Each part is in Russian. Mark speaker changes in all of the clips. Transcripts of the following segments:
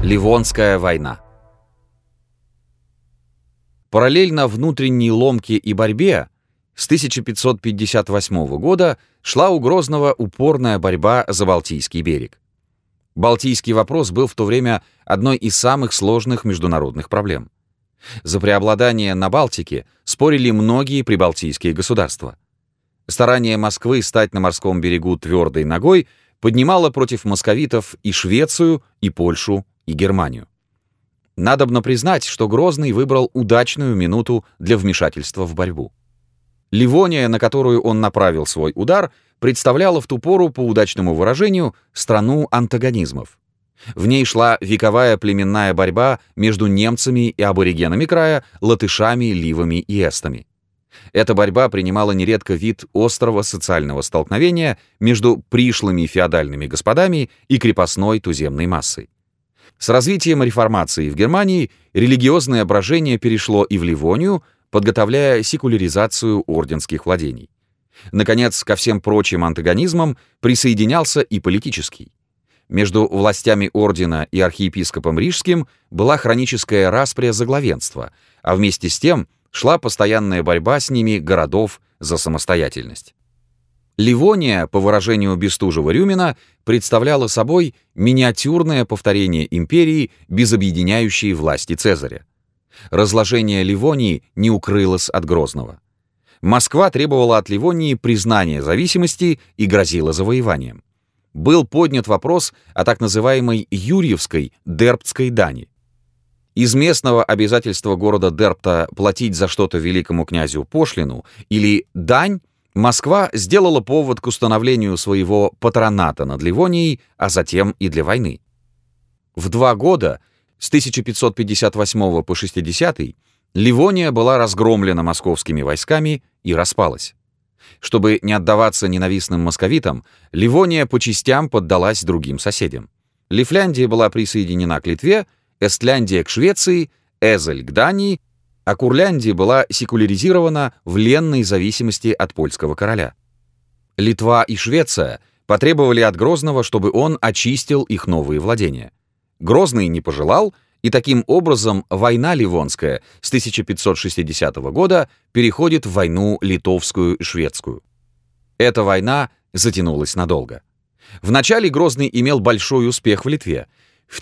Speaker 1: Ливонская война. Параллельно внутренней ломке и борьбе с 1558 года шла у Грозного упорная борьба за Балтийский берег. Балтийский вопрос был в то время одной из самых сложных международных проблем. За преобладание на Балтике спорили многие прибалтийские государства. Старание Москвы стать на морском берегу твердой ногой поднимало против московитов и Швецию, и Польшу, и Германию. Надобно признать, что Грозный выбрал удачную минуту для вмешательства в борьбу. Ливония, на которую он направил свой удар, представляла в ту пору, по удачному выражению, страну антагонизмов. В ней шла вековая племенная борьба между немцами и аборигенами края, латышами, ливами и эстами. Эта борьба принимала нередко вид острого социального столкновения между пришлыми феодальными господами и крепостной туземной массой. С развитием реформации в Германии религиозное брожение перешло и в Ливонию, подготовляя секуляризацию орденских владений. Наконец, ко всем прочим антагонизмам присоединялся и политический. Между властями ордена и архиепископом Рижским была хроническая распря за главенство, а вместе с тем шла постоянная борьба с ними городов за самостоятельность. Ливония, по выражению Бестужева-Рюмина, представляла собой миниатюрное повторение империи без объединяющей власти Цезаря. Разложение Ливонии не укрылось от Грозного. Москва требовала от Ливонии признания зависимости и грозила завоеванием. Был поднят вопрос о так называемой Юрьевской Дербтской дани. Из местного обязательства города Дербта платить за что-то великому князю пошлину или дань Москва сделала повод к установлению своего патроната над Ливонией, а затем и для войны. В 2 года, с 1558 по 60, Ливония была разгромлена московскими войсками и распалась. Чтобы не отдаваться ненавистным московитам, Ливония по частям поддалась другим соседям. Лифляндия была присоединена к Литве, Эстляндия к Швеции, Эзель к Дании, а Курляндия была секуляризирована в ленной зависимости от польского короля. Литва и Швеция потребовали от Грозного, чтобы он очистил их новые владения. Грозный не пожелал, и таким образом война Ливонская с 1560 года переходит в войну литовскую и шведскую. Эта война затянулась надолго. Вначале Грозный имел большой успех в Литве. В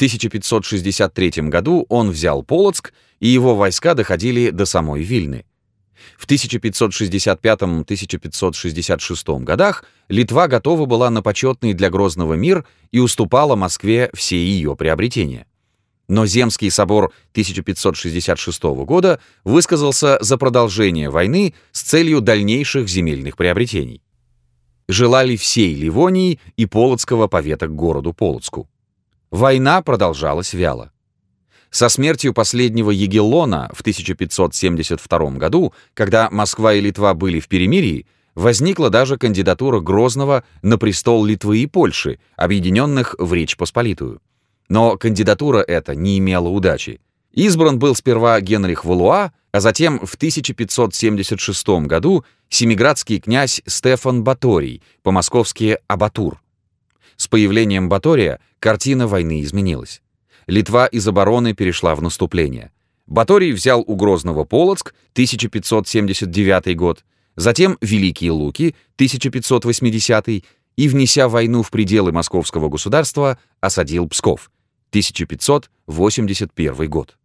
Speaker 1: 1563 году он взял Полоцк, и его войска доходили до самой Вильны. В 1565-1566 годах Литва готова была на почетный для Грозного мир и уступала Москве все ее приобретения. Но Земский собор 1566 года высказался за продолжение войны с целью дальнейших земельных приобретений. Желали всей Ливонии и Полоцкого повета к городу Полоцку. Война продолжалась вяло. Со смертью последнего Егеллона в 1572 году, когда Москва и Литва были в перемирии, возникла даже кандидатура Грозного на престол Литвы и Польши, объединенных в Речь Посполитую. Но кандидатура эта не имела удачи. Избран был сперва Генрих Валуа, а затем в 1576 году семиградский князь Стефан Баторий, по-московски Абатур. С появлением Батория картина войны изменилась. Литва из обороны перешла в наступление. Баторий взял у Грозного Полоцк, 1579 год, затем Великие Луки, 1580, и, внеся войну в пределы московского государства, осадил Псков, 1581 год.